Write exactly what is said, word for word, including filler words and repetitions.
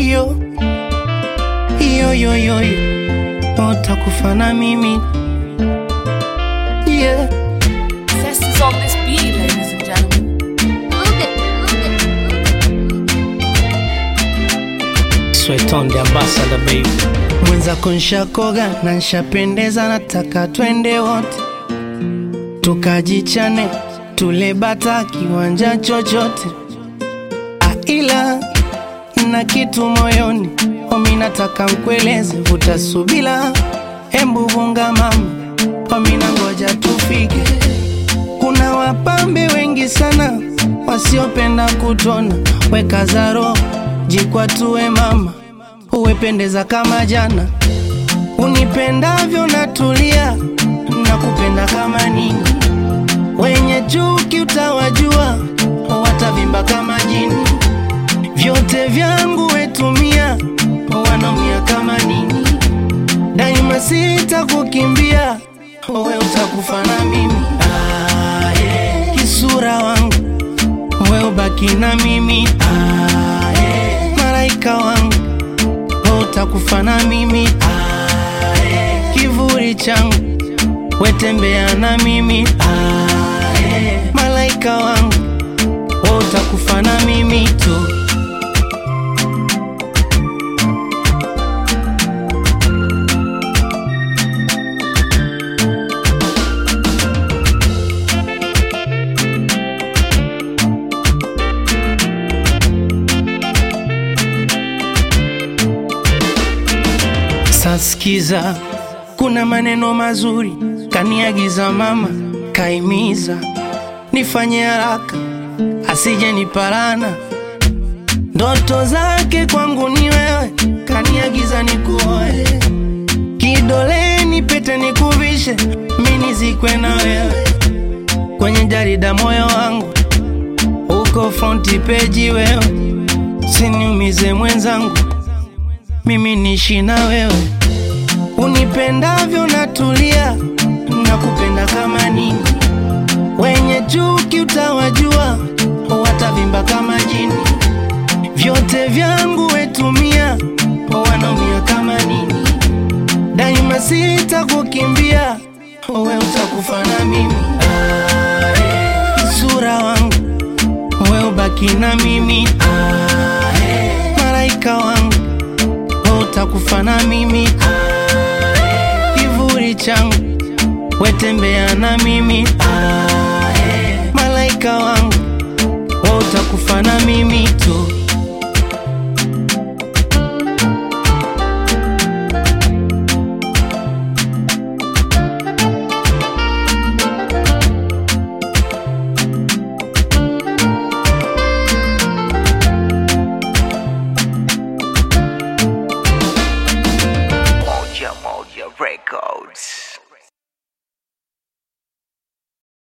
Yo, yo, yo, yo, yo. Utakufa na mimi. Yeah. Zest is on this beat, ladies and gentlemen. Look at, look at, look at. Sweat on the ambassador, baby. Mwenzako nshakoga na nshapendeza, nataka twende wote tukajichane, tule bata kiwanja chochote. Ila na kitu moyoni, omi nataka mkweleze, vuta subila, hembu vunga mama, omi nangoja tufike. Kuna wapambe wengi sana wasiopenda kutona, weka zaro jikwa tuwe mama, uwependeza kama jana. Unipendavyo natulia, nakupenda kama nini. Wenye chuki utawajua, watavimba kama jini. Vyote vyangu wetumia, wanaumia kama nini. Daima sita kukimbia, wewe utakufa na mimi. Ah, yeah. Kisura wangu, wewe ubaki na mimi. Ah, yeah. Malaika wangu, wewe utakufa na mimi. Ah, yeah. Kivuli changu, wewe tembea na mimi. Ah, yeah. Malaika wangu, wewe utakufa na mimi tu. Saskiza, kuna maneno mazuri kaniagiza mama, kaimiza nifanye haraka asije niparana. Ndoto zake kwangu ni wewe, kaniagiza nikuoe, kidoleni pete nikuvishe, mimi nizikwe na wewe. Kwenye jarida moyo wangu uko front page wewe, siniumize mwenzangu, mimi nishi na wewe. Unipendavyo natulia, nakupenda kama nini. Wenye chuki utawajua, watavimba kama jini. Vyote vyangu wetumia, wanaumia kama nini. Daima sita kukimbia, wewe utakufa na mimi. Ah, yeah. Sura wangu, wewe ubaki na mimi. Ah, yeah. Malaika wangu, wewe utakufa na mimi. Kivuli changu, wewe tembea na mimi. Ah, yeah. Malaika wangu, wewe utakufa na mimi.